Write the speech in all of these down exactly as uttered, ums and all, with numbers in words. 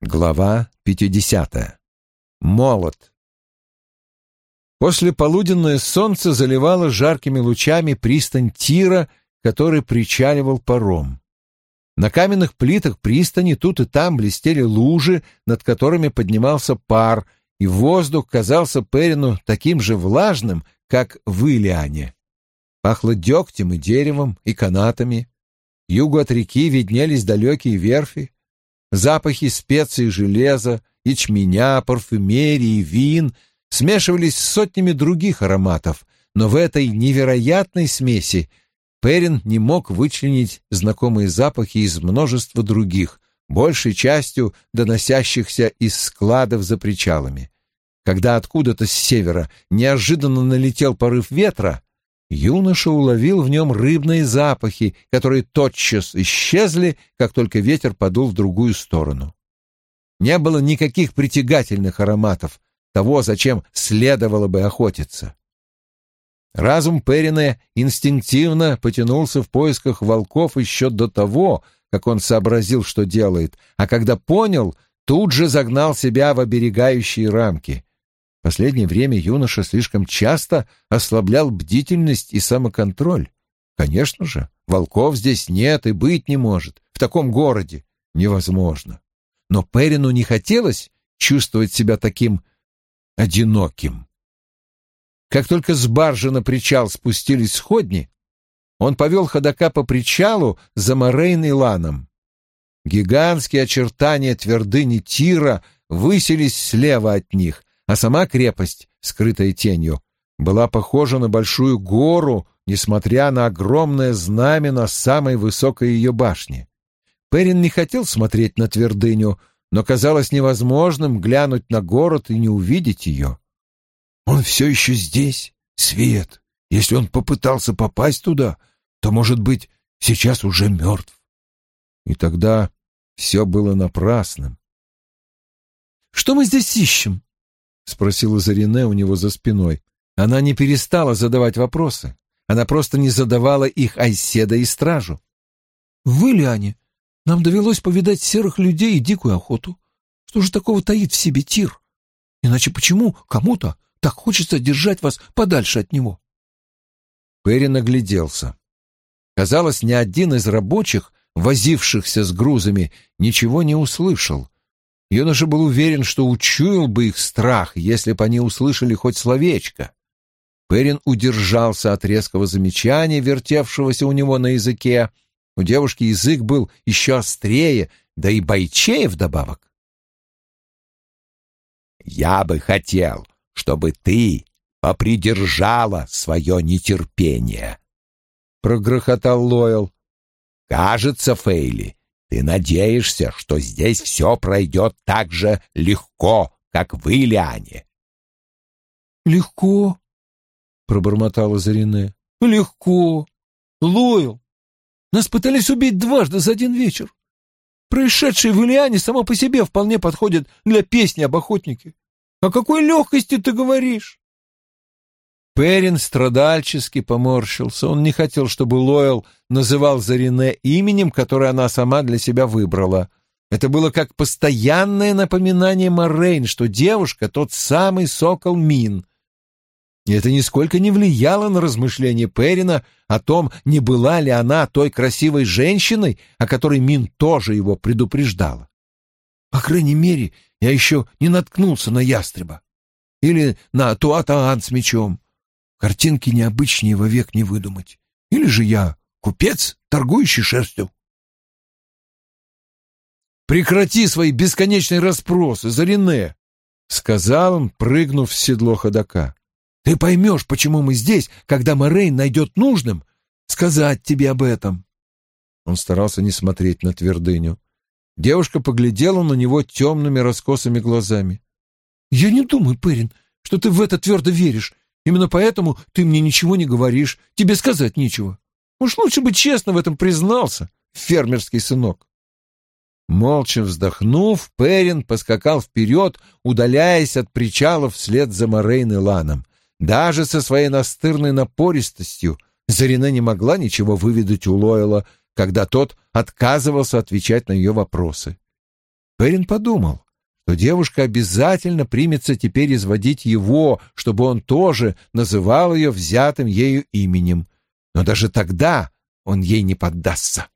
Глава пятидесятая. Молот. Послеполуденное солнце заливало жаркими лучами пристань Тира, который причаливал паром. На каменных плитах пристани тут и там блестели лужи, над которыми поднимался пар, и воздух казался Перину таким же влажным, как в Илиане. Пахло дегтем и деревом, и канатами. К югу от реки виднелись далекие верфи. Запахи специй, железа, ячменя, парфюмерии, вин смешивались с сотнями других ароматов, но в этой невероятной смеси Перин не мог вычленить знакомые запахи из множества других, большей частью доносящихся из складов за причалами. Когда откуда-то с севера неожиданно налетел порыв ветра, юноша уловил в нем рыбные запахи, которые тотчас исчезли, как только ветер подул в другую сторону. Не было никаких притягательных ароматов, того, зачем следовало бы охотиться. Разум Перина инстинктивно потянулся в поисках волков еще до того, как он сообразил, что делает, а когда понял, тут же загнал себя в оберегающие рамки. В последнее время юноша слишком часто ослаблял бдительность и самоконтроль. Конечно же, волков здесь нет и быть не может. В таком городе невозможно. Но Перину не хотелось чувствовать себя таким одиноким. Как только с баржи на причал спустились сходни, он повел ходока по причалу за Морейн и Ланом. Гигантские очертания твердыни Тира высились слева от них, а сама крепость, скрытая тенью, была похожа на большую гору, несмотря на огромное знамя на самой высокой ее башне. Перин не хотел смотреть на твердыню, но казалось невозможным глянуть на город и не увидеть ее. «Он все еще здесь, Свет. Если он попытался попасть туда, то, может быть, сейчас уже мертв». И тогда все было напрасным. «Что мы здесь ищем?» — спросила Зарине у него за спиной. Она не перестала задавать вопросы. Она просто не задавала их Айседа и стражу. «В Илиане нам довелось повидать серых людей и дикую охоту. Что же такого таит в себе Тир? Иначе почему кому-то так хочется держать вас подальше от него?» Перин огляделся. Казалось, ни один из рабочих, возившихся с грузами, ничего не услышал. Юноша был уверен, что учуял бы их страх, если бы они услышали хоть словечко. Перин удержался от резкого замечания, вертевшегося у него на языке. У девушки язык был еще острее, да и бойчее вдобавок. «Я бы хотел, чтобы ты попридержала свое нетерпение», — прогрохотал Лоэл. «Кажется, Фейли, ты надеешься, что здесь все пройдет так же легко, как в Илиане». «Легко?» — пробормотала Зарине. «Легко. Лоэл, нас пытались убить дважды за один вечер. Происшедшее в Илиане само по себе вполне подходит для песни об охотнике. О какой легкости ты говоришь?» Перин страдальчески поморщился. Он не хотел, чтобы Лоэл называл Зарине именем, которое она сама для себя выбрала. Это было как постоянное напоминание Морейн, что девушка — тот самый сокол Мин. И это нисколько не влияло на размышления Перина о том, не была ли она той красивой женщиной, о которой Мин тоже его предупреждала. «По крайней мере, я еще не наткнулся на ястреба. Или на Туатаан с мечом. Картинки необычнее вовек не выдумать. Или же я купец, торгующий шерстью». «Прекрати свои бесконечные расспросы, Зарине», — сказал он, прыгнув в седло ходока. «Ты поймешь, почему мы здесь, когда Морейн найдет нужным сказать тебе об этом». Он старался не смотреть на твердыню. Девушка поглядела на него темными раскосыми глазами. «Я не думаю, Перин, что ты в это твердо веришь. Именно поэтому ты мне ничего не говоришь, тебе сказать нечего. Уж лучше бы честно в этом признался, фермерский сынок». Молча вздохнув, Перин поскакал вперед, удаляясь от причала вслед за Морейн и Ланом. Даже со своей настырной напористостью Зарине не могла ничего выведать у Лоэла, когда тот отказывался отвечать на ее вопросы. Перин подумал, что девушка обязательно примется теперь изводить его, чтобы он тоже называл ее взятым ею именем. Но даже тогда он ей не поддастся.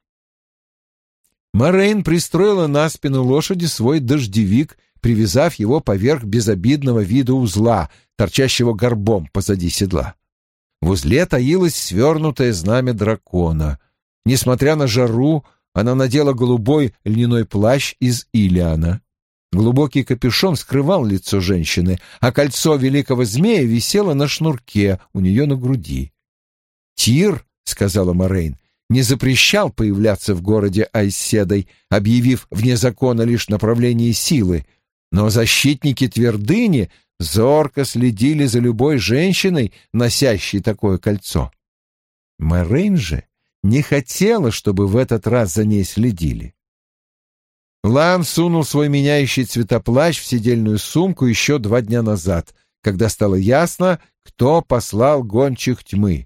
Морейн пристроила на спину лошади свой дождевик, привязав его поверх безобидного вида узла, торчащего горбом позади седла. В узле таилось свернутое знамя дракона. Несмотря на жару, она надела голубой льняной плащ из Илиана. Глубокий капюшон скрывал лицо женщины, а кольцо великого змея висело на шнурке у нее на груди. «Тир», — сказала Морейн, — не запрещал появляться в городе Айседой, объявив вне закона лишь направление силы, но защитники твердыни зорко следили за любой женщиной, носящей такое кольцо. Морейн же не хотела, чтобы в этот раз за ней следили. Лан сунул свой меняющий цвета плащ в седельную сумку еще два дня назад, когда стало ясно, кто послал гончих тьмы.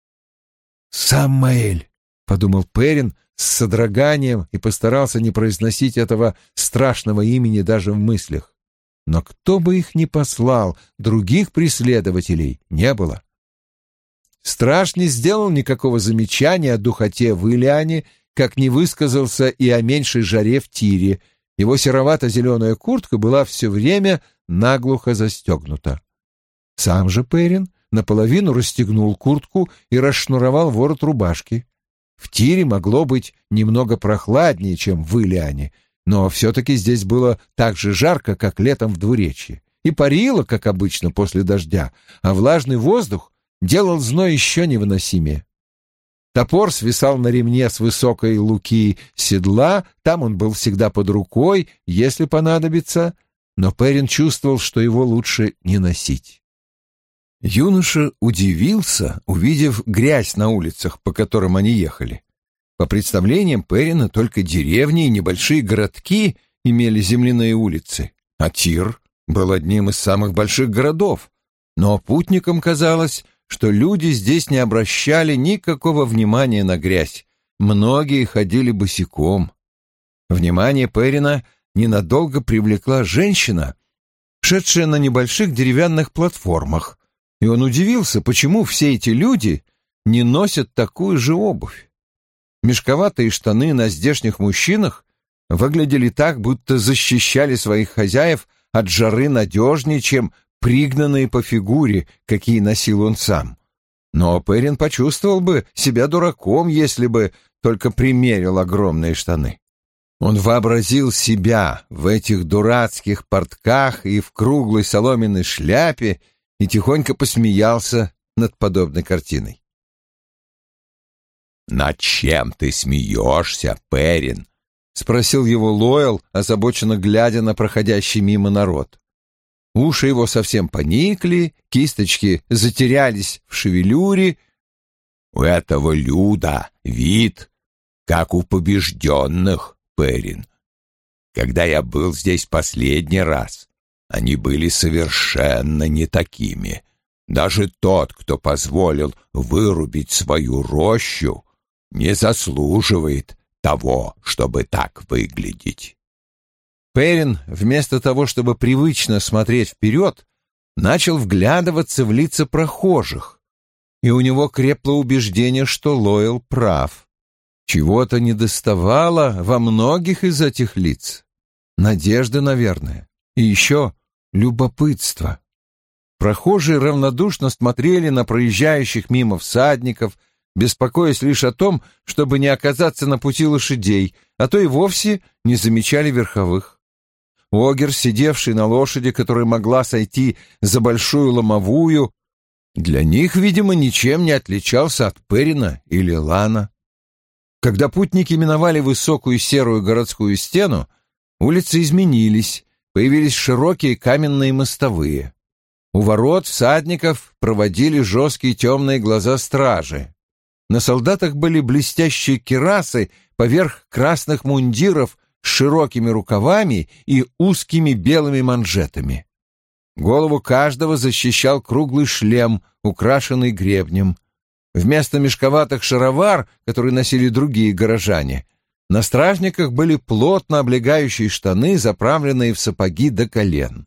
«Самаэль», — подумал Перин с содроганием и постарался не произносить этого страшного имени даже в мыслях. Но кто бы их ни послал, других преследователей не было. Страж не сделал никакого замечания о духоте в Илиане, как не высказался и о меньшей жаре в Тире. Его серовато-зеленая куртка была все время наглухо застегнута. Сам же Перин наполовину расстегнул куртку и расшнуровал ворот рубашки. В Тире могло быть немного прохладнее, чем в Илиане, но все-таки здесь было так же жарко, как летом в двуречье, и парило, как обычно, после дождя, а влажный воздух делал зной еще невыносимее. Топор свисал на ремне с высокой луки седла, там он был всегда под рукой, если понадобится, но Перин чувствовал, что его лучше не носить. Юноша удивился, увидев грязь на улицах, по которым они ехали. По представлениям Перина, только деревни и небольшие городки имели земляные улицы, а Тир был одним из самых больших городов. Но путникам казалось, что люди здесь не обращали никакого внимания на грязь. Многие ходили босиком. Внимание Перина ненадолго привлекла женщина, шедшая на небольших деревянных платформах, и он удивился, почему все эти люди не носят такую же обувь. Мешковатые штаны на здешних мужчинах выглядели так, будто защищали своих хозяев от жары надежнее, чем пригнанные по фигуре, какие носил он сам. Но Перин почувствовал бы себя дураком, если бы только примерил огромные штаны. Он вообразил себя в этих дурацких портках и в круглой соломенной шляпе и тихонько посмеялся над подобной картиной. «Над чем ты смеешься, Перин?» — спросил его Лоэл, озабоченно глядя на проходящий мимо народ. Уши его совсем поникли, кисточки затерялись в шевелюре. «У этого люда вид, как у побежденных, Перин. Когда я был здесь последний раз, они были совершенно не такими. Даже тот, кто позволил вырубить свою рощу, не заслуживает того, чтобы так выглядеть». Перин, вместо того, чтобы привычно смотреть вперед, начал вглядываться в лица прохожих, и у него крепло убеждение, что Лоэл прав. Чего-то недоставало во многих из этих лиц. Надежды, наверное, и еще любопытство. Прохожие равнодушно смотрели на проезжающих мимо всадников, беспокоясь лишь о том, чтобы не оказаться на пути лошадей, а то и вовсе не замечали верховых. Огер, сидевший на лошади, которая могла сойти за большую ломовую, для них, видимо, ничем не отличался от Перина или Лана. Когда путники миновали высокую серую городскую стену, улицы изменились, появились широкие каменные мостовые. У ворот всадников проводили жесткие темные глаза стражи. На солдатах были блестящие кирасы поверх красных мундиров с широкими рукавами и узкими белыми манжетами. Голову каждого защищал круглый шлем, украшенный гребнем. Вместо мешковатых шаровар, которые носили другие горожане, На стражниках были плотно облегающие штаны, заправленные в сапоги до колен.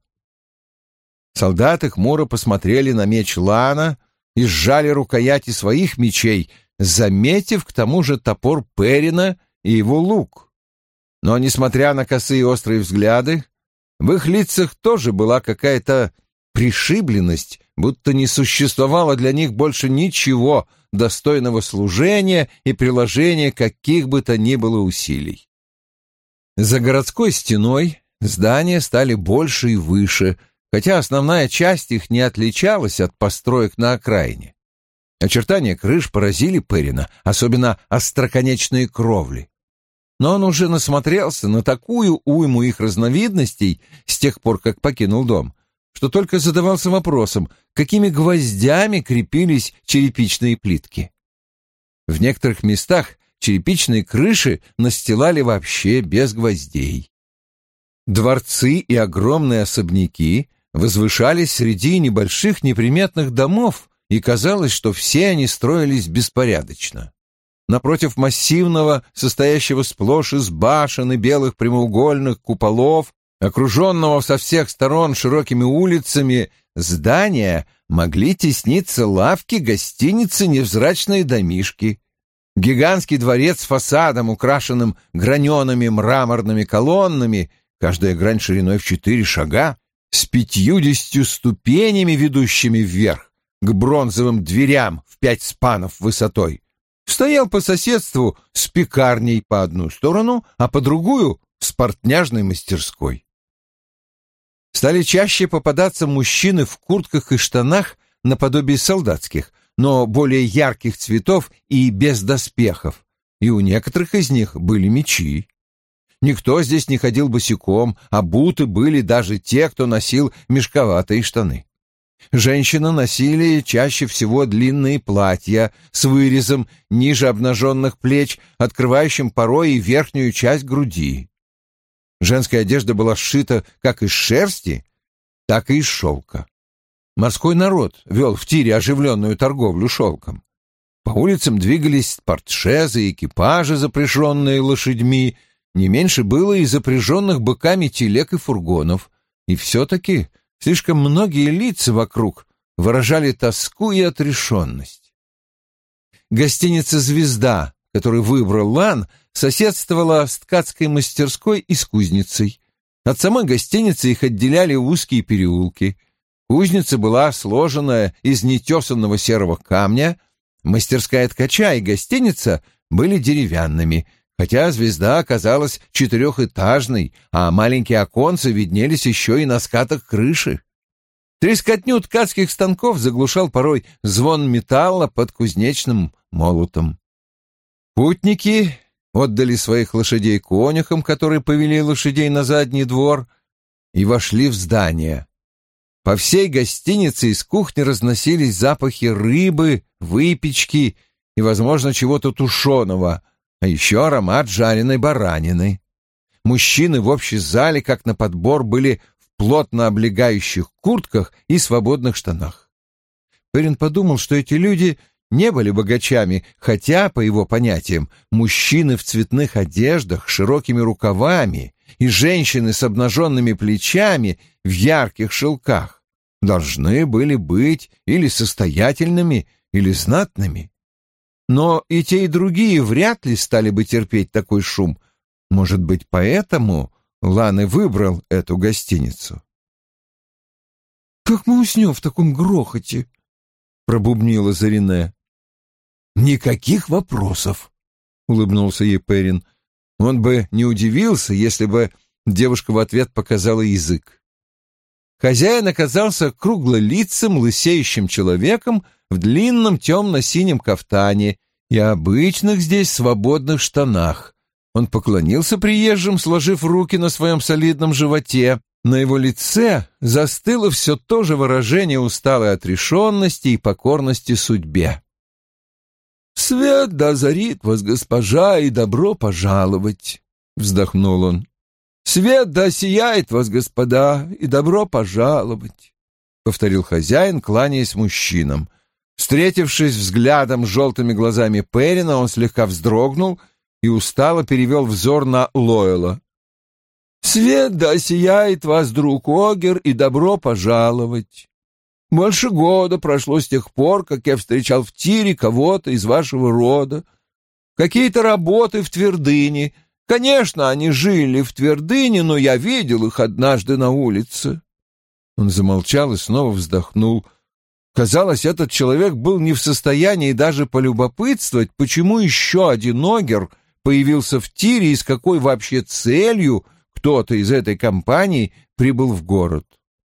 Солдаты хмуро посмотрели на меч Лана и сжали рукояти своих мечей, заметив к тому же топор Перина и его лук. Но, несмотря на косые острые взгляды, в их лицах тоже была какая-то пришибленность, будто не существовало для них больше ничего достойного служения и приложения каких бы то ни было усилий. За городской стеной здания стали больше и выше, хотя основная часть их не отличалась от построек на окраине. Очертания крыш поразили Перина, особенно остроконечные кровли. Но он уже насмотрелся на такую уйму их разновидностей с тех пор, как покинул дом, что только задавался вопросом, какими гвоздями крепились черепичные плитки. В некоторых местах черепичные крыши настилали вообще без гвоздей. Дворцы и огромные особняки возвышались среди небольших неприметных домов, и казалось, что все они строились беспорядочно. Напротив массивного, состоящего сплошь из башен и белых прямоугольных куполов, окруженного со всех сторон широкими улицами, здания могли тесниться лавки, гостиницы, невзрачные домишки. Гигантский дворец с фасадом, украшенным гранеными мраморными колоннами, каждая грань шириной в четыре шага, с пятьюдесятью ступенями, ведущими вверх, к бронзовым дверям в пять спанов высотой, стоял по соседству с пекарней по одну сторону, а по другую — с портняжной мастерской. Стали чаще попадаться мужчины в куртках и штанах наподобие солдатских, но более ярких цветов и без доспехов, и у некоторых из них были мечи. Никто здесь не ходил босиком, а буты были даже те, кто носил мешковатые штаны. Женщины носили чаще всего длинные платья с вырезом ниже обнаженных плеч, открывающим порой и верхнюю часть груди. Женская одежда была сшита как из шерсти, так и из шелка. Морской народ вел в Тире оживленную торговлю шелком. По улицам двигались портшезы и экипажи, запряженные лошадьми, не меньше было и запряженных быками телег и фургонов, и все-таки слишком многие лица вокруг выражали тоску и отрешенность. Гостиница «Звезда», которую выбрал Лан, соседствовала с ткацкой мастерской и с кузницей. От самой гостиницы их отделяли узкие переулки. Кузница была сложена из нетесанного серого камня, мастерская ткача и гостиница были деревянными, хотя «Звезда» оказалась четырехэтажной, а маленькие оконцы виднелись еще и на скатах крыши. Трескотню ткацких станков заглушал порой звон металла под кузнечным молотом. Путники отдали своих лошадей конюхам, которые повели лошадей на задний двор, и вошли в здание. По всей гостинице из кухни разносились запахи рыбы, выпечки и, возможно, чего-то тушеного, а еще аромат жареной баранины. Мужчины в общей зале, как на подбор, были в плотно облегающих куртках и свободных штанах. Перин подумал, что эти люди не были богачами, хотя, по его понятиям, мужчины в цветных одеждах, широкими рукавами и женщины с обнаженными плечами в ярких шелках должны были быть или состоятельными, или знатными. Но и те, и другие вряд ли стали бы терпеть такой шум. Может быть, поэтому Лан и выбрал эту гостиницу. «Как мы уснем в таком грохоте?» — пробубнила Зарине. «Никаких вопросов», — улыбнулся ей Перин. Он бы не удивился, если бы девушка в ответ показала язык. Хозяин оказался круглолицым, лысеющим человеком в длинном темно-синем кафтане и обычных здесь свободных штанах. Он поклонился приезжим, сложив руки на своем солидном животе. На его лице застыло все то же выражение усталой отрешенности и покорности судьбе. «Свет да озарит вас, госпожа, и добро пожаловать!» — вздохнул он. «Свет да сияет вас, господа, и добро пожаловать!» — повторил хозяин, кланяясь мужчинам. Встретившись взглядом с желтыми глазами Перина, он слегка вздрогнул и устало перевел взор на Лойла. «Свет да сияет вас, друг Огер, и добро пожаловать. Больше года прошло с тех пор, как я встречал в тире кого-то из вашего рода. Какие-то работы в твердыне. Конечно, они жили в твердыне, но я видел их однажды на улице». Он замолчал и снова вздохнул. Казалось, этот человек был не в состоянии даже полюбопытствовать, почему еще один Огер появился в тире и с какой вообще целью кто-то из этой компании прибыл в город.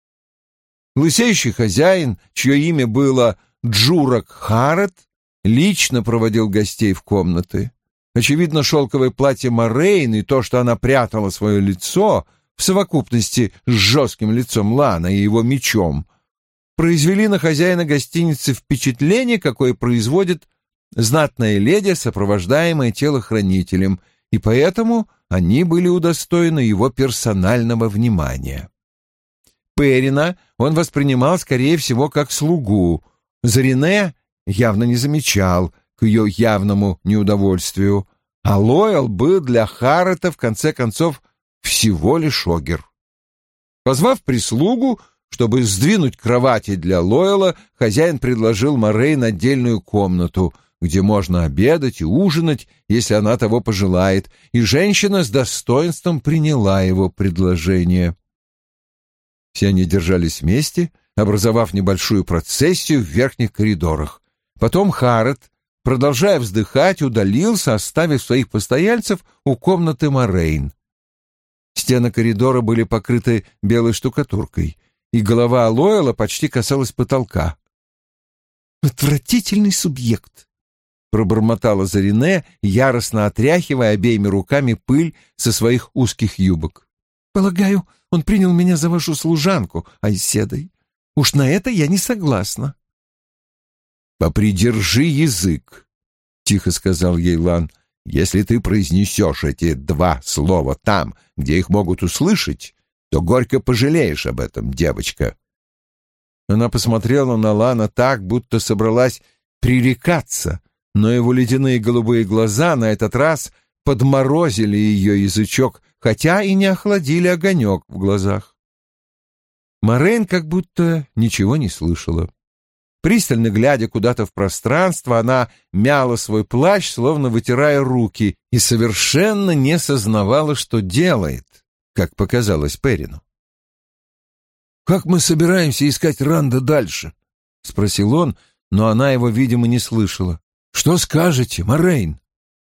Лысеющий хозяин, чье имя было Джурак Харет, лично проводил гостей в комнаты. Очевидно, шелковое платье Морейн и то, что она прятала свое лицо, в совокупности с жестким лицом Лана и его мечом, произвели на хозяина гостиницы впечатление, какое производит знатная леди, сопровождаемая телохранителем, и поэтому они были удостоены его персонального внимания. Перина он воспринимал, скорее всего, как слугу. Зарине явно не замечал, к ее явному неудовольствию, а Лоэл был для Харрета, в конце концов, всего лишь Огер. Позвав прислугу, чтобы сдвинуть кровати для Лойла, хозяин предложил Морейн отдельную комнату, где можно обедать и ужинать, если она того пожелает, и женщина с достоинством приняла его предложение. Все они держались вместе, образовав небольшую процессию в верхних коридорах. Потом Харрет, продолжая вздыхать, удалился, оставив своих постояльцев у комнаты Морейн. Стены коридора были покрыты белой штукатуркой, и голова Лойла почти касалась потолка. «Отвратительный субъект!» — пробормотала Зарине, яростно отряхивая обеими руками пыль со своих узких юбок. «Полагаю, он принял меня за вашу служанку, Айседой. Уж на это я не согласна». «Попридержи язык», — тихо сказал ей Лан. «Если ты произнесешь эти два слова там, где их могут услышать, то горько пожалеешь об этом, девочка». Она посмотрела на Лана так, будто собралась пререкаться, но его ледяные голубые глаза на этот раз подморозили ее язычок, хотя и не охладили огонек в глазах. Морейн как будто ничего не слышала. Пристально глядя куда-то в пространство, она мяла свой плащ, словно вытирая руки, и совершенно не сознавала, что делает, как показалось Перину. «Как мы собираемся искать Ранда дальше?» — спросил он, но она его, видимо, не слышала. «Что скажете, Морейн?»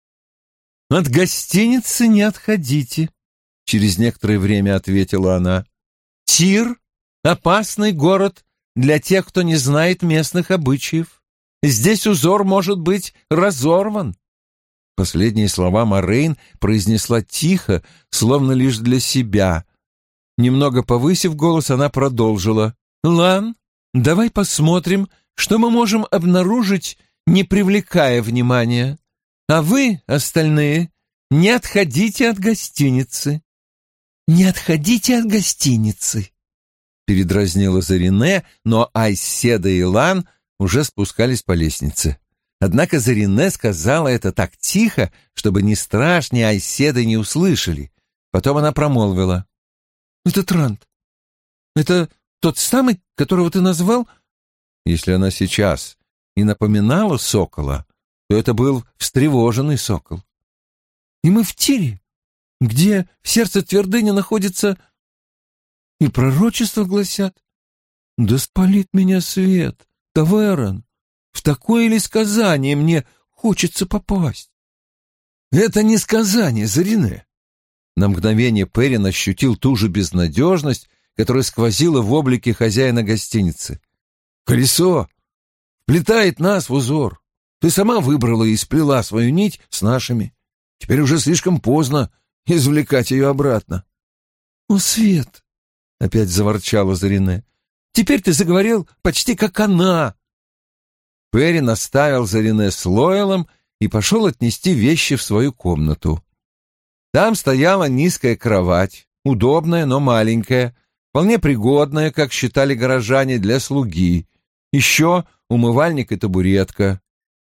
«От гостиницы не отходите», — через некоторое время ответила она. «Тир — опасный город для тех, кто не знает местных обычаев. Здесь узор может быть разорван». Последние слова Морейн произнесла тихо, словно лишь для себя. Немного повысив голос, она продолжила. «Лан, давай посмотрим, что мы можем обнаружить, не привлекая внимания. А вы, остальные, не отходите от гостиницы». «Не отходите от гостиницы», — передразнила Зарине, но Айседа и Лан уже спускались по лестнице. Однако Зарине сказала это так тихо, чтобы ни Страж, ни Айседа не услышали. Потом она промолвила. «Это Ранд. Это тот самый, которого ты назвал?» Если она сейчас и напоминала сокола, то это был встревоженный сокол. «И мы в Тире, где в сердце твердыни находится... И пророчества гласят. Да спалит меня свет, Таверн. В такое ли сказание мне хочется попасть?» «Это не сказание, Зарине». На мгновение Перин ощутил ту же безнадежность, которая сквозила в облике хозяина гостиницы. «Колесо вплетает нас в узор. Ты сама выбрала и сплела свою нить с нашими. Теперь уже слишком поздно извлекать ее обратно». «О, Свет!» — опять заворчала Зарине. «Теперь ты заговорил почти как она». Перин оставил Зарине с Лоэлом и пошел отнести вещи в свою комнату. Там стояла низкая кровать, удобная, но маленькая, вполне пригодная, как считали горожане, для слуги. Еще умывальник и табуретка.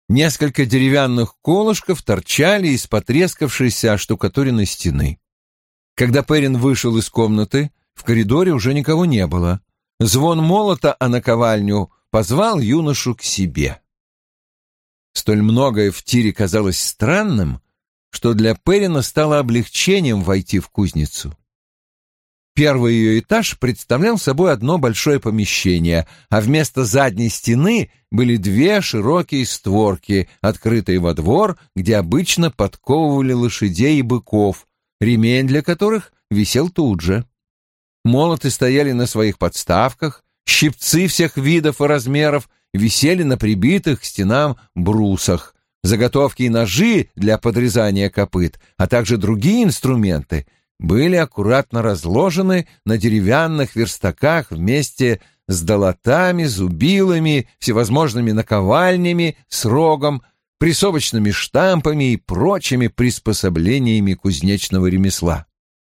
Несколько деревянных колышков торчали из потрескавшейся оштукатуренной стены. Когда Перрин вышел из комнаты, в коридоре уже никого не было. Звон молота о наковальню позвал юношу к себе. Столь многое в тире казалось странным, что для Перрина стало облегчением войти в кузницу. Первый ее этаж представлял собой одно большое помещение, а вместо задней стены были две широкие створки, открытые во двор, где обычно подковывали лошадей и быков, ремень для которых висел тут же. Молоты стояли на своих подставках, щипцы всех видов и размеров висели на прибитых к стенам брусах, заготовки и ножи для подрезания копыт, а также другие инструменты были аккуратно разложены на деревянных верстаках вместе с долотами, зубилами, всевозможными наковальнями с рогом, прессовочными штампами и прочими приспособлениями кузнечного ремесла.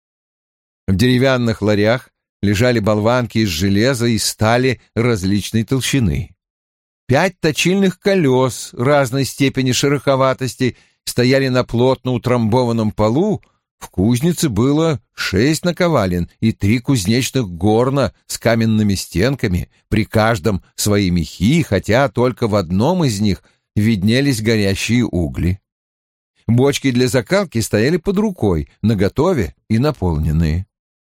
В деревянных ларях лежали болванки из железа и стали различной толщины. Пять точильных колес разной степени шероховатости стояли на плотно утрамбованном полу. В кузнице было шесть наковален и три кузнечных горна с каменными стенками, при каждом свои мехи, хотя только в одном из них виднелись горящие угли. Бочки для закалки стояли под рукой, наготове и наполненные.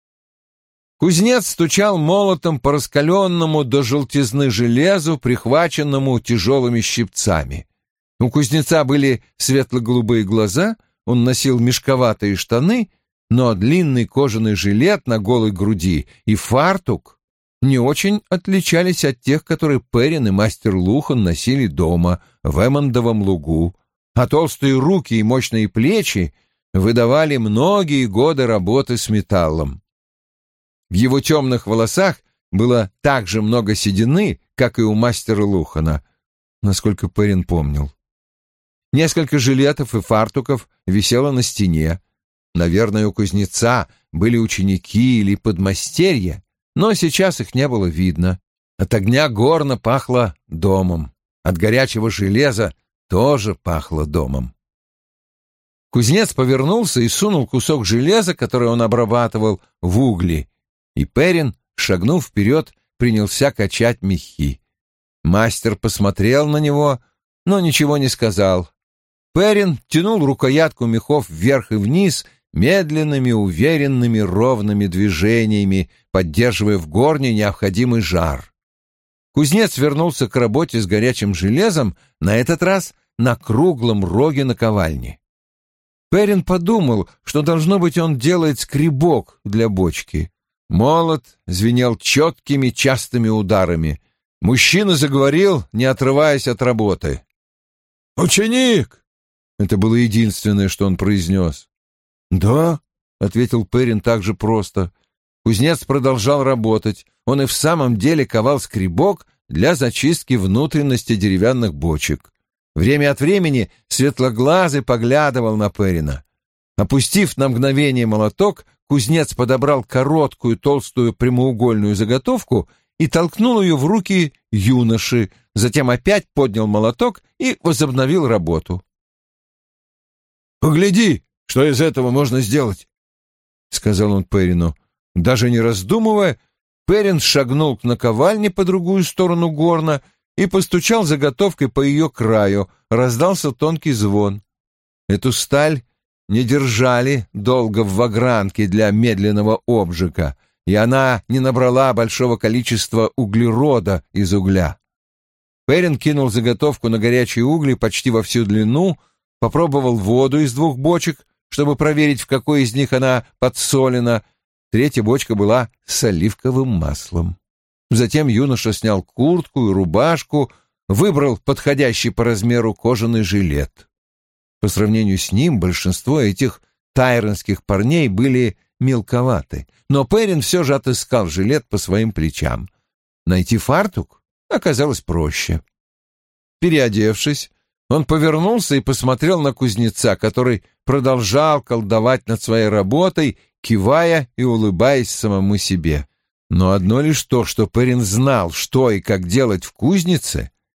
Кузнец стучал молотом по раскаленному до желтизны железу, прихваченному тяжелыми щипцами. У кузнеца были светло-голубые глаза, он носил мешковатые штаны, но длинный кожаный жилет на голой груди и фартук не очень отличались от тех, которые Перрин и мастер Лухан носили дома, в Эммондовом лугу, а толстые руки и мощные плечи выдавали многие годы работы с металлом. В его темных волосах было так же много седины, как и у мастера Лухана, насколько Перрин помнил. Несколько жилетов и фартуков висело на стене. Наверное, у кузнеца были ученики или подмастерья, но сейчас их не было видно. От огня горна пахло домом, от горячего железа тоже пахло домом. Кузнец повернулся и сунул кусок железа, который он обрабатывал, в угли, и Перрин, шагнув вперед, принялся качать мехи. Мастер посмотрел на него, но ничего не сказал. Перрин тянул рукоятку мехов вверх и вниз медленными, уверенными, ровными движениями, поддерживая в горне необходимый жар. Кузнец вернулся к работе с горячим железом, на этот раз на круглом роге наковальни. Перрин подумал, что, должно быть, он делает скребок для бочки. Молот звенел четкими, частыми ударами. Мужчина заговорил, не отрываясь от работы. «Ученик!» — это было единственное, что он произнес. «Да», — ответил Перрин так же просто. Кузнец продолжал работать. Он и в самом деле ковал скребок для зачистки внутренности деревянных бочек. Время от времени светлоглазый поглядывал на Перрина. Опустив на мгновение молоток, кузнец подобрал короткую толстую прямоугольную заготовку и толкнул ее в руки юноши, затем опять поднял молоток и возобновил работу. «Погляди, что из этого можно сделать», — сказал он Перрину. Даже не раздумывая, Перрин шагнул к наковальне по другую сторону горна и постучал заготовкой по ее краю. Раздался тонкий звон. Эту сталь не держали долго в вагранке для медленного обжига, и она не набрала большого количества углерода из угля. Перрин кинул заготовку на горячие угли почти во всю длину, попробовал воду из двух бочек, чтобы проверить, в какой из них она подсолена. Третья бочка была с оливковым маслом. Затем юноша снял куртку и рубашку, выбрал подходящий по размеру кожаный жилет. По сравнению с ним большинство этих тайронских парней были мелковаты, но Перрин все же отыскал жилет по своим плечам. Найти фартук оказалось проще. Переодевшись, он повернулся и посмотрел на кузнеца, который продолжал колдовать над своей работой, кивая и улыбаясь самому себе. Но одно лишь то, что Перрин знал, что и как делать в кузнице,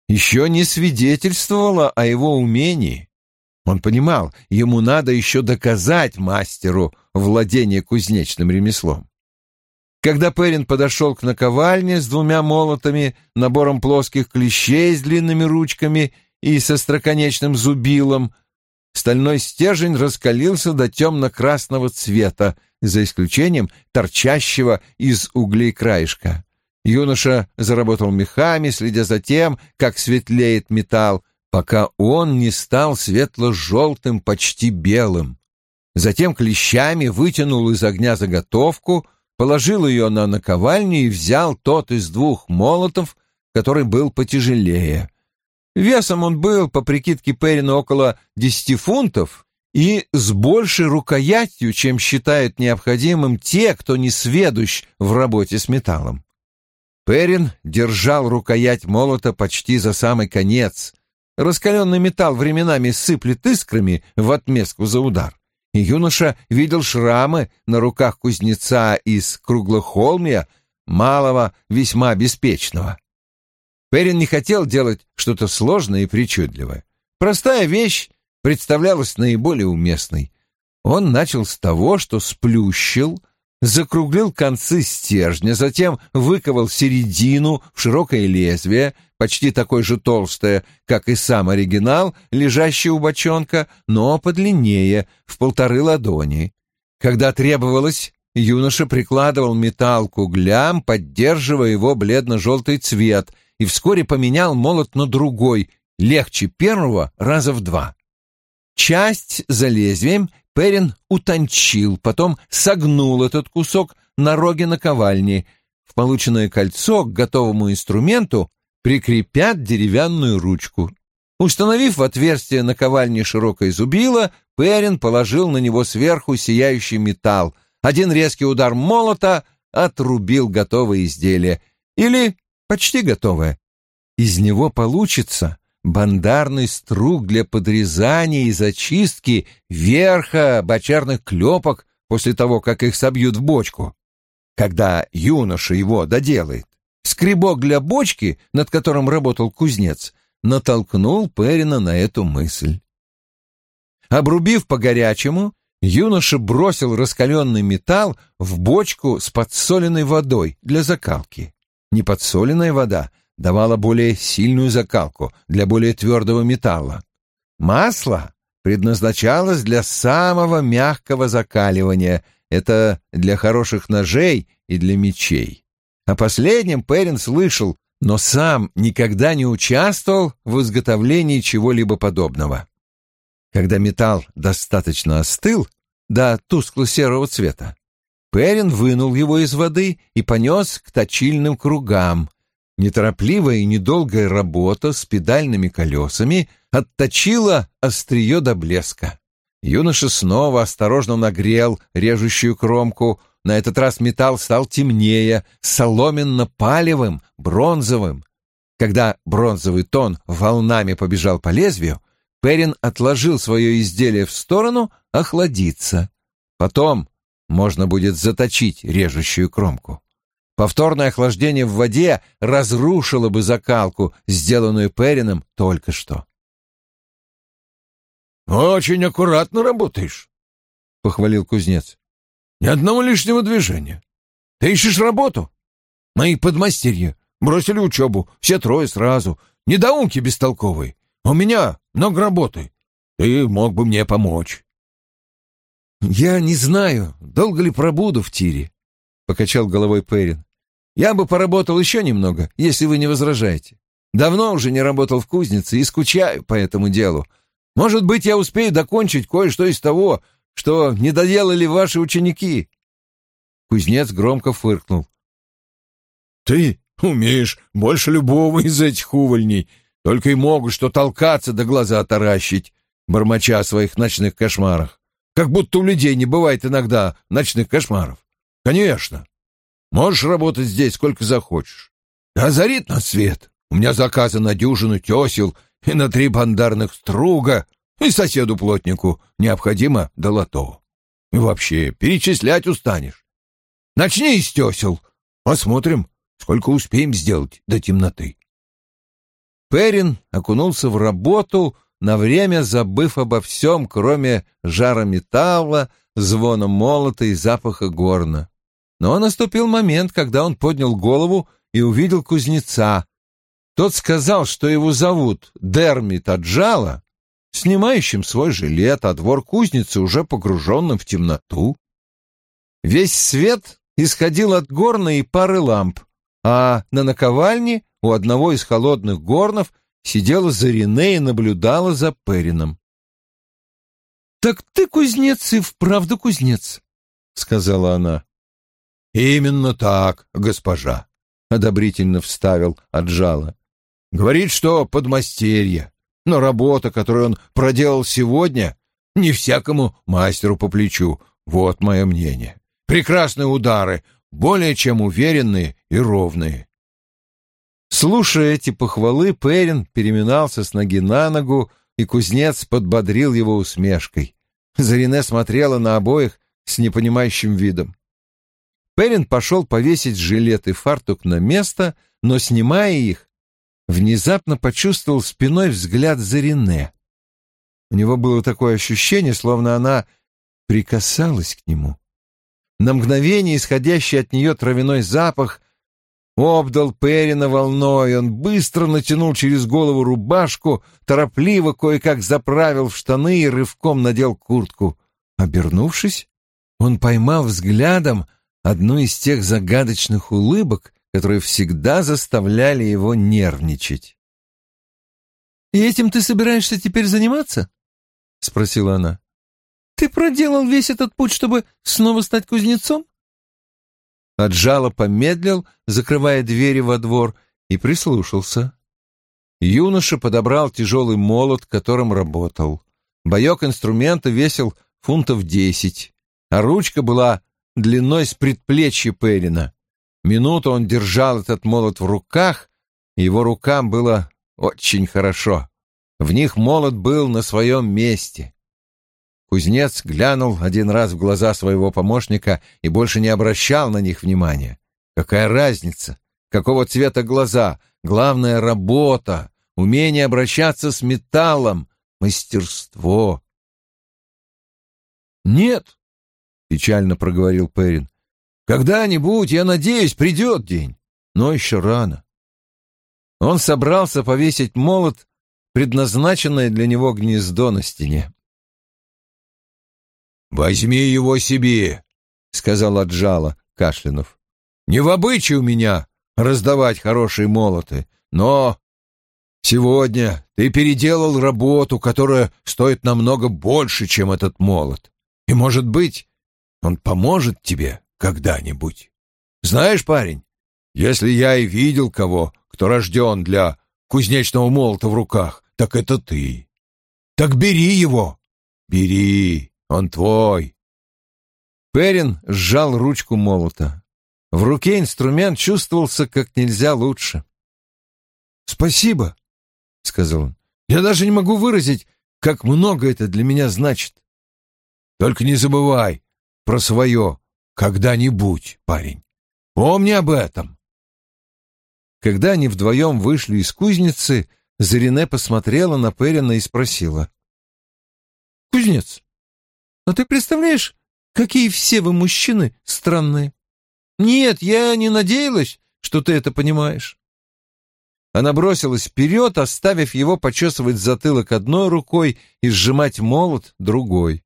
еще не свидетельствовало о его умении. Он понимал, ему надо еще доказать мастеру владение кузнечным ремеслом. Когда Перрин подошел к наковальне с двумя молотами, набором плоских клещей с длинными ручками и со остроконечным зубилом, стальной стержень раскалился до темно-красного цвета, за исключением торчащего из углей краешка. Юноша заработал мехами, следя за тем, как светлеет металл, пока он не стал светло-желтым, почти белым. Затем клещами вытянул из огня заготовку, положил ее на наковальню и взял тот из двух молотов, который был потяжелее. Весом он был, по прикидке Перрина, около десяти фунтов и с большей рукоятью, чем считают необходимым те, кто не сведущ в работе с металлом. Перрин держал рукоять молота почти за самый конец. Раскаленный металл временами сыплет искрами в отместку за удар. И юноша видел шрамы на руках кузнеца из Круглохолмья, малого, весьма беспечного. Перрин не хотел делать что-то сложное и причудливое. Простая вещь представлялась наиболее уместной. Он начал с того, что сплющил, закруглил концы стержня, затем выковал середину в широкое лезвие, почти такое же толстое, как и сам оригинал, лежащий у бочонка, но подлиннее, в полторы ладони. Когда требовалось, юноша прикладывал металл к углям, поддерживая его бледно-желтый цвет, и вскоре поменял молот на другой, легче первого раза в два. Часть за лезвием Перрин утончил, потом согнул этот кусок на роге наковальни. В полученное кольцо к готовому инструменту прикрепят деревянную ручку. Установив в отверстие наковальни широкое зубило, Перрин положил на него сверху сияющий металл. Один резкий удар молота отрубил готовое изделие. Или почти готовое. Из него получится бандарный струк для подрезания и зачистки верха бочарных клепок после того, как их собьют в бочку. Когда юноша его доделает, скребок для бочки, над которым работал кузнец, натолкнул Перрина на эту мысль. Обрубив по-горячему, юноша бросил раскаленный металл в бочку с подсоленной водой для закалки. Неподсоленная вода давала более сильную закалку для более твердого металла. Масло предназначалось для самого мягкого закаливания, это для хороших ножей и для мечей. О последнем Перрин слышал, но сам никогда не участвовал в изготовлении чего-либо подобного. Когда металл достаточно остыл, до тускло-серого цвета, Перрин вынул его из воды и понес к точильным кругам. Неторопливая и недолгая работа с педальными колесами отточила острие до блеска. Юноша снова осторожно нагрел режущую кромку. На этот раз металл стал темнее, соломенно-палевым, бронзовым. Когда бронзовый тон волнами побежал по лезвию, Перрин отложил свое изделие в сторону охладиться. Потом можно будет заточить режущую кромку. Повторное охлаждение в воде разрушило бы закалку, сделанную Перрином только что. «Очень аккуратно работаешь», — похвалил кузнец. «Ни одного лишнего движения. Ты ищешь работу? Мои подмастерья бросили учебу, все трое сразу. Недоумки бестолковые. У меня много работы. Ты мог бы мне помочь». «Я не знаю, долго ли пробуду в тире», — покачал головой Перрин. «Я бы поработал еще немного, если вы не возражаете. Давно уже не работал в кузнице и скучаю по этому делу. Может быть, я успею докончить кое-что из того, что не доделали ваши ученики». Кузнец громко фыркнул. «Ты умеешь больше любого из этих увольней, только и могут что толкаться да глаза таращить, бормоча о своих ночных кошмарах. Как будто у людей не бывает иногда ночных кошмаров. Конечно, можешь работать здесь сколько захочешь. Озарит нас свет. У меня заказы на дюжину тесел и на три бандарных струга, и соседу-плотнику необходимо долото. И вообще, перечислять устанешь. Начни с тесел, посмотрим, сколько успеем сделать до темноты». Перин окунулся в работу, на время забыв обо всем, кроме жара металла, звона молота и запаха горна. Но наступил момент, когда он поднял голову и увидел кузнеца. Тот сказал, что его зовут Дермит Аджала, снимающим свой жилет, а двор кузницы уже погруженным в темноту. Весь свет исходил от горна и пары ламп, а на наковальне у одного из холодных горнов сидела Зарине и наблюдала за Перином. «Так ты кузнец и вправду кузнец», — сказала она. «Именно так, госпожа», — одобрительно вставил Аджала. «Говорит, что подмастерье, но работа, которую он проделал сегодня, не всякому мастеру по плечу. Вот мое мнение. Прекрасные удары, более чем уверенные и ровные». Слушая эти похвалы, Перин переминался с ноги на ногу, и кузнец подбодрил его усмешкой. Зарине смотрела на обоих с непонимающим видом. Перин пошел повесить жилет и фартук на место, но, снимая их, внезапно почувствовал спиной взгляд Зарине. У него было такое ощущение, словно она прикасалась к нему. На мгновение исходящий от нее травяной запах обдал Перина волной, он быстро натянул через голову рубашку, торопливо кое-как заправил в штаны и рывком надел куртку. Обернувшись, он поймал взглядом одну из тех загадочных улыбок, которые всегда заставляли его нервничать. «И этим ты собираешься теперь заниматься?» — спросила она. «Ты проделал весь этот путь, чтобы снова стать кузнецом?» Аджала помедлил, закрывая двери во двор, и прислушался. Юноша подобрал тяжелый молот, которым работал. Боек инструмента весил фунтов десять, а ручка была длиной с предплечья Перина. Минуту он держал этот молот в руках, и его рукам было очень хорошо. В них молот был на своем месте. Кузнец глянул один раз в глаза своего помощника и больше не обращал на них внимания. Какая разница? Какого цвета глаза? Главное — работа, умение обращаться с металлом, мастерство. «Нет», — печально проговорил Перин, — «когда-нибудь, я надеюсь, придет день, но еще рано». Он собрался повесить молот, предназначенное для него гнездо на стене. «Возьми его себе», — сказал Аджала, кашлянув. «Не в обычае у меня раздавать хорошие молоты, но сегодня ты переделал работу, которая стоит намного больше, чем этот молот. И, может быть, он поможет тебе когда-нибудь. Знаешь, парень, если я и видел кого, кто рожден для кузнечного молота в руках, так это ты. Так бери его, бери. Он твой». Перин сжал ручку молота. В руке инструмент чувствовался как нельзя лучше. «Спасибо», — сказал он. «Я даже не могу выразить, как много это для меня значит. Только не забывай про свое когда-нибудь, парень. Помни об этом». Когда они вдвоем вышли из кузницы, Зарине посмотрела на Перина и спросила: «Кузнец, а ты представляешь, какие все вы мужчины странные? Нет, я не надеялась, что ты это понимаешь». Она бросилась вперед, оставив его почесывать затылок одной рукой и сжимать молот другой.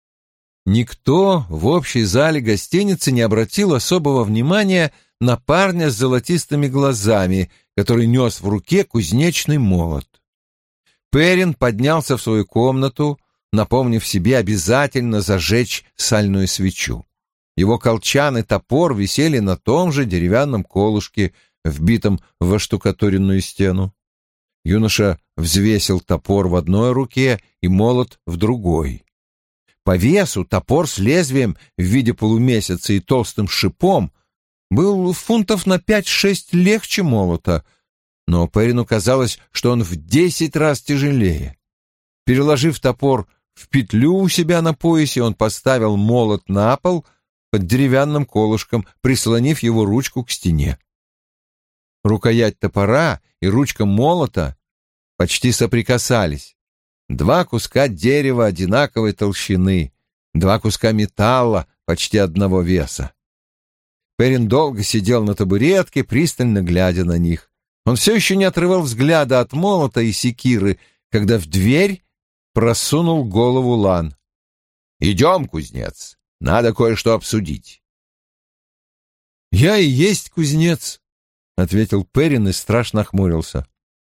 Никто в общей зале гостиницы не обратил особого внимания на парня с золотистыми глазами, который нес в руке кузнечный молот. Перин поднялся в свою комнату, напомнив себе обязательно зажечь сальную свечу. Его колчан и топор висели на том же деревянном колышке, вбитом в оштукатуренную стену. Юноша взвесил топор в одной руке и молот в другой. По весу топор с лезвием в виде полумесяца и толстым шипом был фунтов на пять-шесть легче молота, но Перину казалось, что он в десять раз тяжелее. Переложив топор в петлю у себя на поясе, он поставил молот на пол под деревянным колышком, прислонив его ручку к стене. Рукоять топора и ручка молота почти соприкасались. Два куска дерева одинаковой толщины, два куска металла почти одного веса. Перин долго сидел на табуретке, пристально глядя на них. Он все еще не отрывал взгляда от молота и секиры, когда в дверь просунул голову Лан. «Идем, кузнец, надо кое-что обсудить». «Я и есть кузнец», — ответил Перин и страшно охмурился.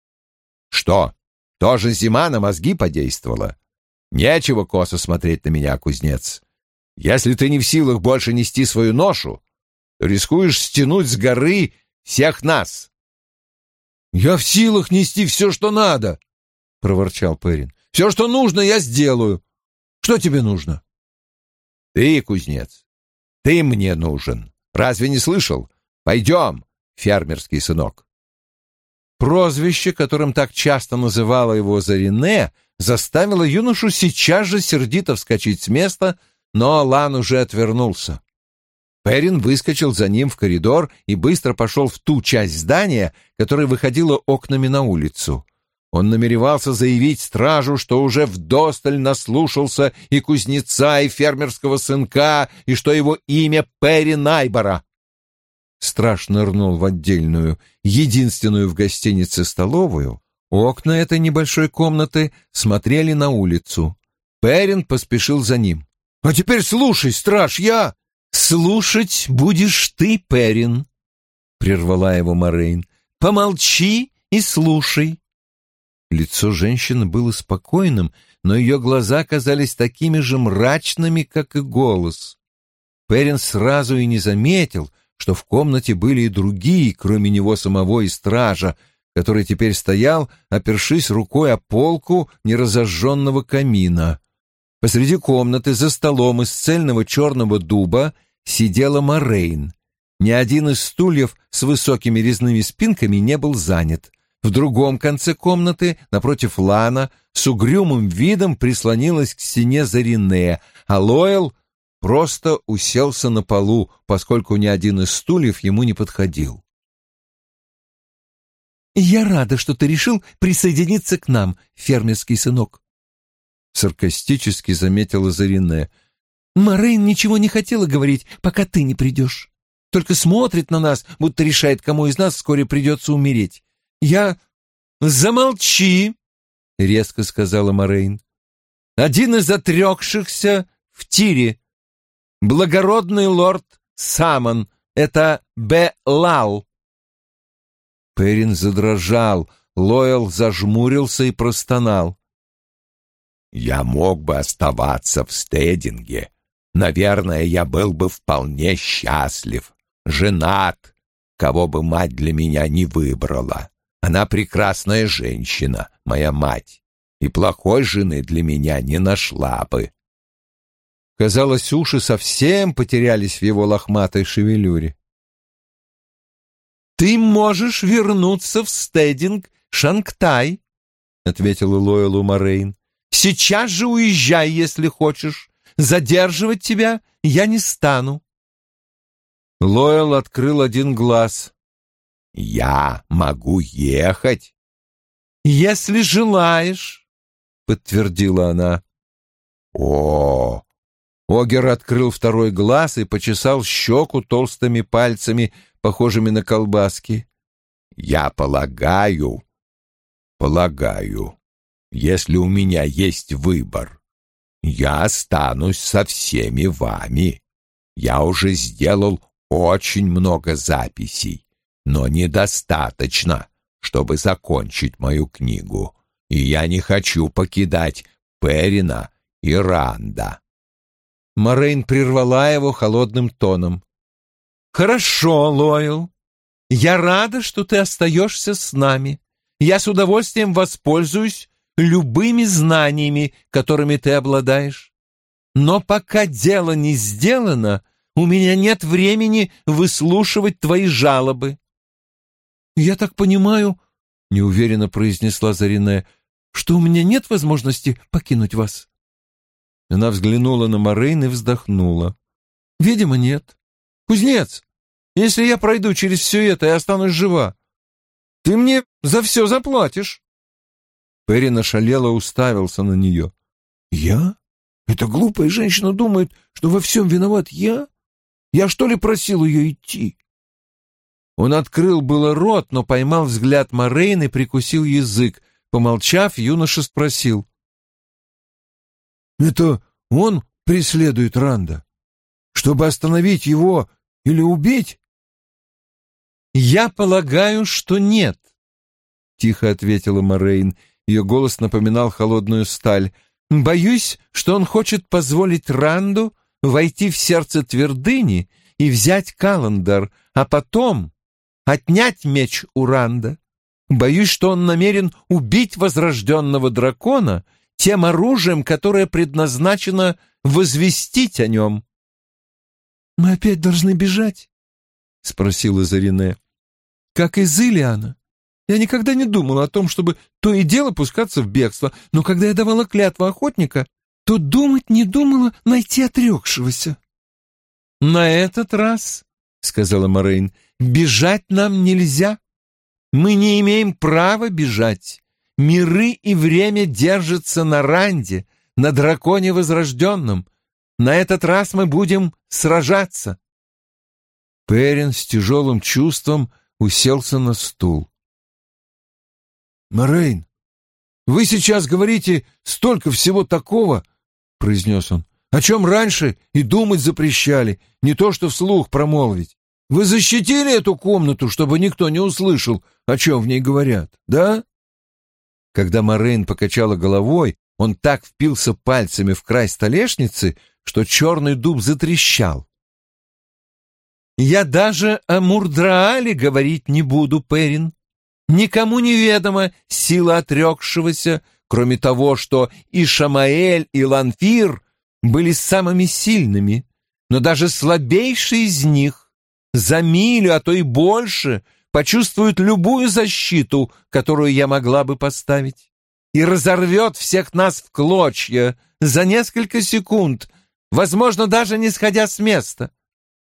«Что, тоже зима на мозги подействовала? Нечего косо смотреть на меня, кузнец. Если ты не в силах больше нести свою ношу, то рискуешь стянуть с горы всех нас». «Я в силах нести все, что надо», — проворчал Перин. «Все, что нужно, я сделаю. Что тебе нужно?» «Ты, кузнец, ты мне нужен. Разве не слышал? Пойдем, фермерский сынок». Прозвище, которым так часто называла его Зарине, заставило юношу сейчас же сердито вскочить с места, но Лан уже отвернулся. Перин выскочил за ним в коридор и быстро пошел в ту часть здания, которая выходила окнами на улицу. Он намеревался заявить стражу, что уже вдосталь наслушался и кузнеца, и фермерского сынка, и что его имя Перин Айбора. Страж нырнул в отдельную, единственную в гостинице столовую. Окна этой небольшой комнаты смотрели на улицу. Перин поспешил за ним. «А теперь слушай, страж, я...» «Слушать будешь ты, Перин», — прервала его Морейн. «Помолчи и слушай». Лицо женщины было спокойным, но ее глаза казались такими же мрачными, как и голос. Перин сразу и не заметил, что в комнате были и другие, кроме него самого и стража, который теперь стоял, опершись рукой о полку неразожженного камина. Посреди комнаты за столом из цельного черного дуба сидела Морейн. Ни один из стульев с высокими резными спинками не был занят. В другом конце комнаты, напротив Лана, с угрюмым видом прислонилась к стене Зарине, а Лоэл просто уселся на полу, поскольку ни один из стульев ему не подходил. «Я рада, что ты решил присоединиться к нам, фермерский сынок», — саркастически заметила Зарине. «Морейн ничего не хотела говорить, пока ты не придешь. Только смотрит на нас, будто решает, кому из нас вскоре придется умереть. Я...» «Замолчи!» — резко сказала Морейн. «Один из отрекшихся в тире. Благородный лорд Самон. Это Белал». Перин задрожал, Лоэл зажмурился и простонал. «Я мог бы оставаться в Стединге. Наверное, я был бы вполне счастлив. Женат, кого бы мать для меня не выбрала. Она прекрасная женщина, моя мать, и плохой жены для меня не нашла бы». Казалось, уши совсем потерялись в его лохматой шевелюре. «Ты можешь вернуться в Стединг, Шангтай», — ответила Лоэлу Морейн. «Сейчас же уезжай, если хочешь. Задерживать тебя я не стану». Лоэл открыл один глаз. «Я могу ехать?» «Если желаешь», — подтвердила она. «О!» Огер открыл второй глаз и почесал щеку толстыми пальцами, похожими на колбаски. «Я полагаю, полагаю, если у меня есть выбор, я останусь со всеми вами. Я уже сделал очень много записей, но недостаточно, чтобы закончить мою книгу, и я не хочу покидать Перина и Ранда». Морейн прервала его холодным тоном. «Хорошо, Лоэл. Я рада, что ты остаешься с нами. Я с удовольствием воспользуюсь любыми знаниями, которыми ты обладаешь. Но пока дело не сделано, у меня нет времени выслушивать твои жалобы». «Я так понимаю, — неуверенно произнесла Зарине, — что у меня нет возможности покинуть вас». Она взглянула на Морейн и вздохнула. «Видимо, нет. Кузнец, если я пройду через все это и останусь жива, ты мне за все заплатишь». Перин ошалело уставился на нее. «Я? Эта глупая женщина думает, что во всем виноват я? Я что ли просил ее идти?» Он открыл было рот, но поймал взгляд Морейн и прикусил язык. Помолчав, юноша спросил. «Это он преследует Ранда? Чтобы остановить его или убить?» «Я полагаю, что нет», — тихо ответила Морейн. Ее голос напоминал холодную сталь. «Боюсь, что он хочет позволить Ранду войти в сердце твердыни и взять Каландар, а потом отнять меч у Ранда. Боюсь, что он намерен убить возрожденного дракона тем оружием, которое предназначено возвестить о нем». «Мы опять должны бежать?» — спросила Зарине. «Как из Илиана. Я никогда не думала о том, чтобы то и дело пускаться в бегство, но когда я давала клятву охотника, то думать не думала найти отрекшегося». «На этот раз, — сказала Морейн, — бежать нам нельзя. Мы не имеем права бежать. Миры и время держатся на Ранде, на драконе возрожденном. На этот раз мы будем сражаться». Перин с тяжелым чувством уселся на стул. «Морейн, вы сейчас говорите столько всего такого, — произнес он, — о чем раньше и думать запрещали, не то что вслух промолвить. Вы защитили эту комнату, чтобы никто не услышал, о чем в ней говорят, да?» Когда Морейн покачала головой, он так впился пальцами в край столешницы, что черный дуб затрещал. «Я даже о Мурдраале говорить не буду, Перин. Никому не ведома сила отрекшегося, кроме того, что и Шамаэль, и Ланфир были самыми сильными, но даже слабейший из них за милю, а то и больше, почувствует любую защиту, которую я могла бы поставить, и разорвет всех нас в клочья за несколько секунд, возможно, даже не сходя с места».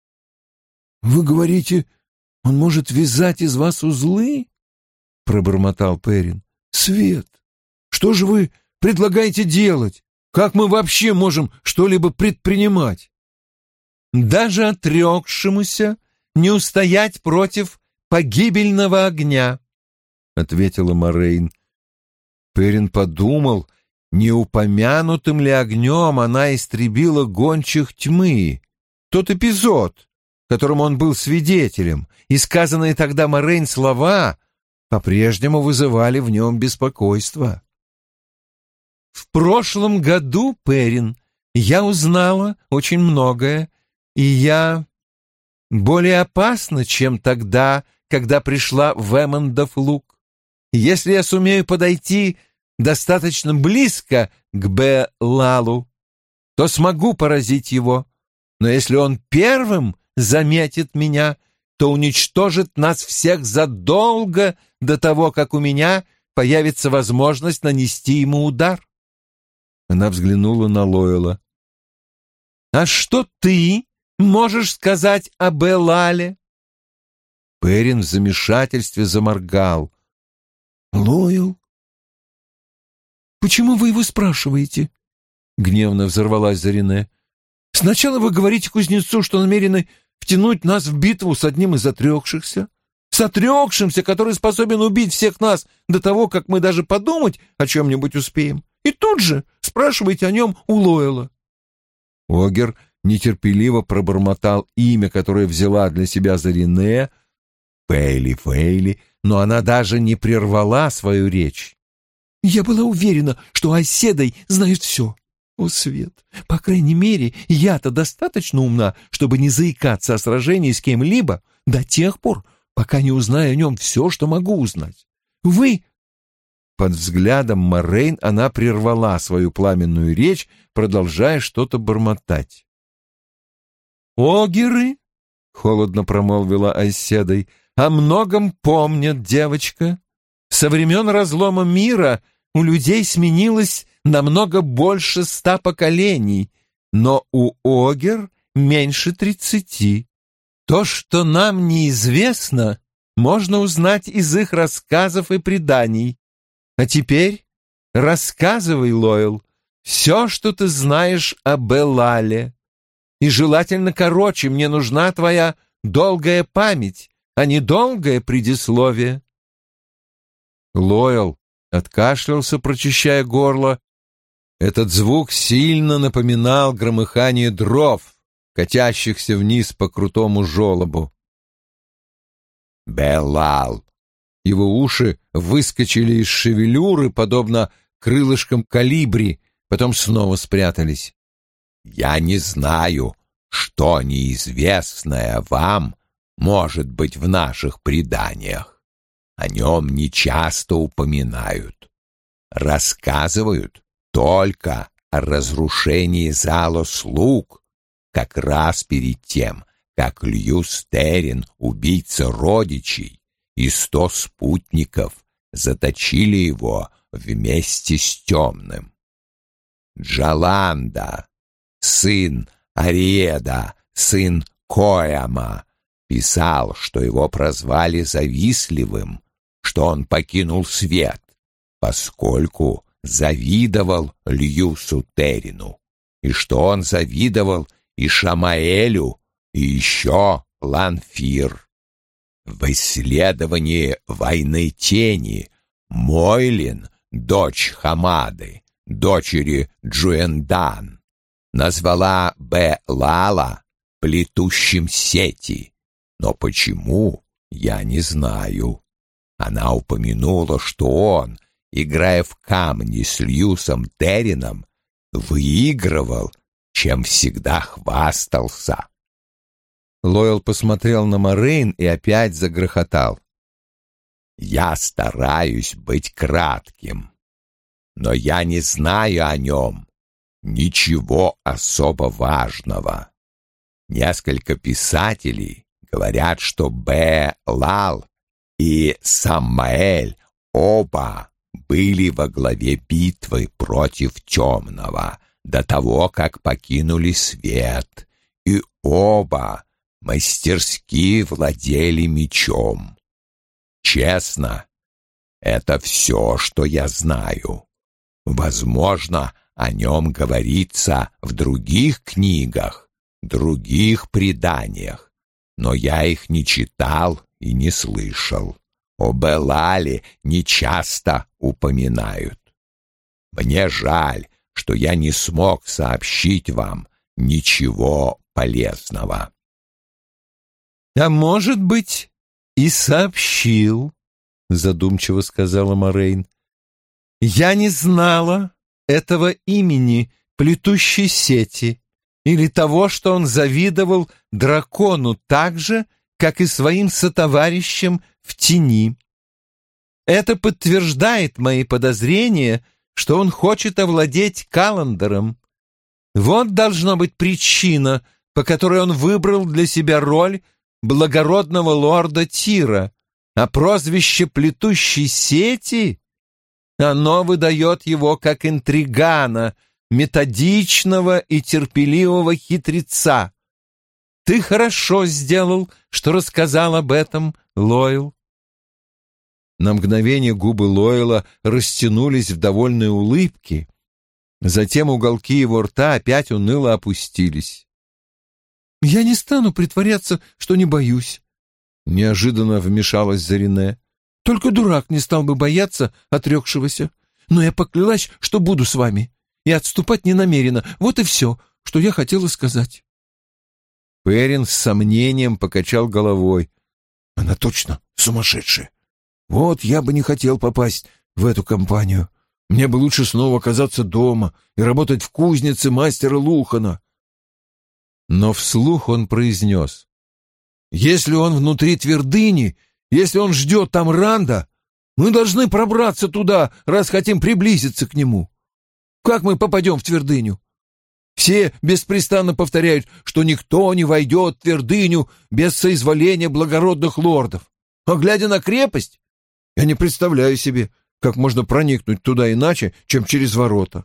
«Вы говорите, он может вязать из вас узлы?» — пробормотал Перин. «Свет, что же вы предлагаете делать? Как мы вообще можем что-либо предпринимать?» «Даже отрекшемуся не устоять против погибельного огня», — ответила Морейн. Перин подумал, не упомянутым ли огнем она истребила гончих тьмы. Тот эпизод, которому он был свидетелем, и сказанные тогда Морейн слова по-прежнему вызывали в нем беспокойство. «В прошлом году, Перин, я узнала очень многое, и я более опасна, чем тогда, когда пришла в Эммондов луг. Если я сумею подойти достаточно близко к Бе-Лалу, то смогу поразить его, но если он первым заметит меня, то уничтожит нас всех задолго до того, как у меня появится возможность нанести ему удар». Она взглянула на Лойла. «А что ты можешь сказать о Бе-Лале?» Перин в замешательстве заморгал. «Лойл? Почему вы его спрашиваете?» Гневно взорвалась Зарине. «Сначала вы говорите кузнецу, что намерены втянуть нас в битву с одним из отрекшихся, с отрекшимся, который способен убить всех нас до того, как мы даже подумать о чем-нибудь успеем. И тут же спрашиваете о нем у Лойла». Огер нетерпеливо пробормотал имя, которое взяла для себя Зарине, Фейли, Фейли, но она даже не прервала свою речь. «Я была уверена, что Айседай знает все. О, Свет, по крайней мере, я-то достаточно умна, чтобы не заикаться о сражении с кем-либо до тех пор, пока не узнаю о нем все, что могу узнать. Вы...» Под взглядом Морейн она прервала свою пламенную речь, продолжая что-то бормотать. «Огеры, — холодно промолвила Айседай, — о многом помнят, девочка. Со времен разлома мира у людей сменилось намного больше ста поколений, но у Огер меньше тридцати. То, что нам неизвестно, можно узнать из их рассказов и преданий. А теперь Рассказывай, Лойл, все, что ты знаешь о Белале. И желательно короче, мне нужна твоя долгая память, а не долгое предисловие». Лойл откашлялся, прочищая горло. Этот звук сильно напоминал громыхание дров, катящихся вниз по крутому желобу. «Белал!» Его уши выскочили из шевелюры, подобно крылышкам колибри, потом снова спрятались. «Я не знаю, что неизвестное вам может быть в наших преданиях. О нем нечасто упоминают. Рассказывают только о разрушении зала слуг, как раз перед тем, как Льюстерин, убийца родичей, и сто спутников заточили его вместе с Темным. Джаланда, сын Ариеда, сын Кояма, писал, что его прозвали завистливым, что он покинул свет, поскольку завидовал Льюсу Терину, и что он завидовал и Шамаэлю, и еще Ланфир. В исследовании «Войны тени» Мойлин, дочь Хамады, дочери Джуэндан, назвала Белала плетущим сети, но почему, я не знаю. Она упомянула, что он, играя в камни с Льюсом Терином, выигрывал, чем всегда хвастался. Лойл посмотрел на Морейн и опять загрохотал. «Я стараюсь быть кратким, но я не знаю о нем ничего особо важного. Несколько писателей говорят, что Белал и Самаэль оба были во главе битвы против Темного до того, как покинули свет, и оба мастерски владели мечом. Честно, это все, что я знаю. Возможно, о нем говорится в других книгах, других преданиях, но я их не читал и не слышал. О Белале нечасто упоминают. Мне жаль, что я не смог сообщить вам ничего полезного». «А может быть, и сообщил», — задумчиво сказала Морейн. «Я не знала этого имени плетущей сети или того, что он завидовал дракону так же, как и своим сотоварищам в тени. Это подтверждает мои подозрения, что он хочет овладеть Каландером. Вот должна быть причина, по которой он выбрал для себя роль благородного лорда Тира, а прозвище «плетущей сети» оно выдает его как интригана, методичного и терпеливого хитреца. Ты хорошо сделал, что рассказал об этом, Лойл». На мгновение губы Лойла растянулись в довольной улыбке, затем уголки его рта опять уныло опустились. «Я не стану притворяться, что не боюсь», — неожиданно вмешалась Зарине. «Только дурак не стал бы бояться отрекшегося. Но я поклялась, что буду с вами, и отступать не намерена. Вот и все, что я хотела сказать». Перин с сомнением покачал головой. «Она точно сумасшедшая. Вот я бы не хотел попасть в эту компанию. Мне бы лучше снова оказаться дома и работать в кузнице мастера Лухана». Но вслух он произнес: «Если он внутри твердыни, если он ждет там Ранда, мы должны пробраться туда, раз хотим приблизиться к нему. Как мы попадем в твердыню? Все беспрестанно повторяют, что никто не войдет в твердыню без соизволения благородных лордов. А глядя на крепость, я не представляю себе, как можно проникнуть туда иначе, чем через ворота».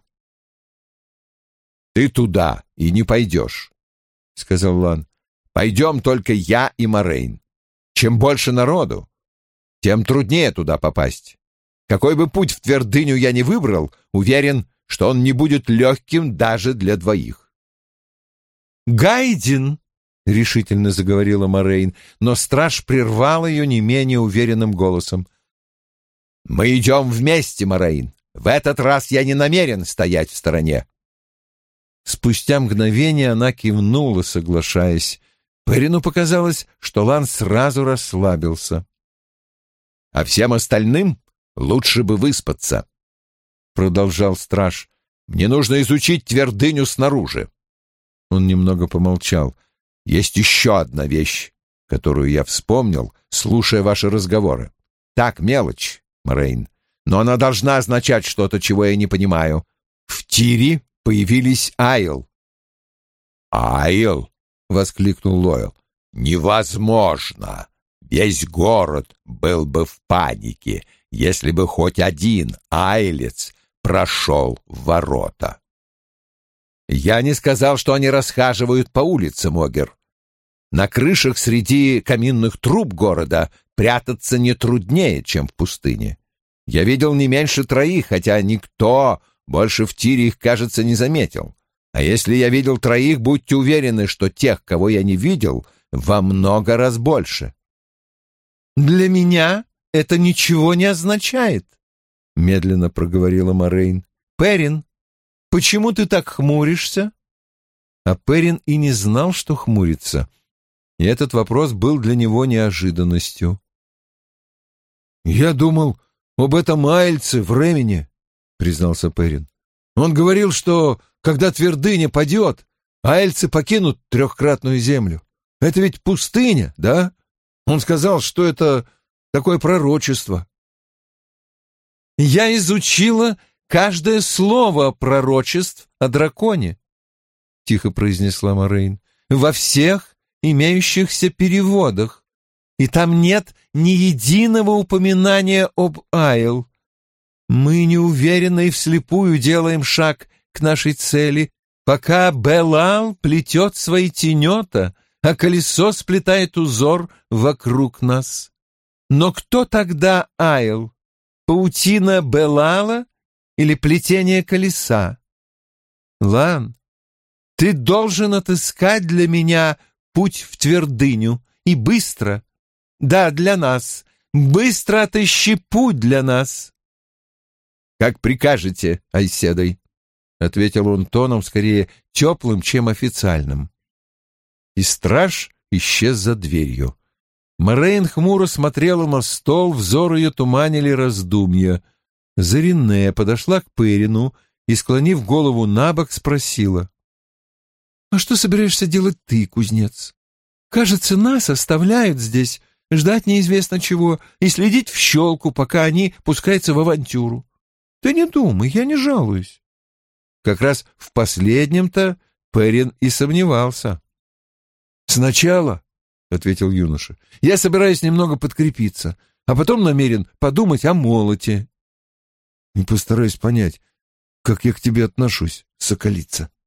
«Ты туда и не пойдешь», — сказал Лан. «Пойдем только я и Морейн. Чем больше народу, тем труднее туда попасть. Какой бы путь в твердыню я ни выбрал, уверен, что он не будет легким даже для двоих. «Гайдин!» — решительно заговорила Морейн, но страж прервал ее не менее уверенным голосом. «Мы идем вместе, Морейн. В этот раз я не намерен стоять в стороне». Спустя мгновение она кивнула, соглашаясь. Перину показалось, что Лан сразу расслабился. «А всем остальным лучше бы выспаться», — продолжал страж. «Мне нужно изучить твердыню снаружи». Он немного помолчал. «Есть еще одна вещь, которую я вспомнил, слушая ваши разговоры. Так, мелочь, Морейн, но она должна означать что-то, чего я не понимаю. В Тире появились Айл». «Айл?» — воскликнул Лойл. «Невозможно! Весь город был бы в панике, если бы хоть один айлец прошел в ворота». «Я не сказал, что они расхаживают по улицам, Огер. На крышах среди каминных труб города прятаться не труднее, чем в пустыне. Я видел не меньше троих, хотя никто больше в Тире их, кажется, не заметил. А если я видел троих, будьте уверены, что тех, кого я не видел, во много раз больше». «Для меня это ничего не означает», — медленно проговорила Морейн. «Перин, почему ты так хмуришься?» А Перин и не знал, что хмурится, и этот вопрос был для него неожиданностью. «Я думал об этом Айльце в Ремени», — признался Перин. «Он говорил, что, когда твердыня падет, айльцы покинут трехкратную землю. Это ведь пустыня, да? Он сказал, что это такое пророчество». «Я изучила каждое слово пророчеств о драконе», — тихо произнесла Морейн, — «во всех имеющихся переводах, и там нет ни единого упоминания об Айл. Мы неуверенно и вслепую делаем шаг к нашей цели, пока Белал плетет свои тенета, а колесо сплетает узор вокруг нас. Но кто тогда Айл? Паутина Белала или плетение колеса? Лан, ты должен отыскать для меня путь в твердыню, и быстро. Да, для нас. Быстро отыщи путь для нас». «Как прикажете, Айседой», — ответил он тоном скорее теплым, чем официальным. И страж исчез за дверью. Морейн хмуро смотрела на стол, взор ее туманили раздумья. Зарине подошла к Перину и, склонив голову набок, спросила: «А что собираешься делать ты, кузнец? Кажется, нас оставляют здесь, ждать неизвестно чего и следить в щелку, пока они пускаются в авантюру. Ты не думай, я не жалуюсь». Как раз в последнем-то Перин и сомневался. «Сначала, — ответил юноша, — я собираюсь немного подкрепиться, а потом намерен подумать о молоте. И постараюсь понять, как я к тебе отношусь, соколица».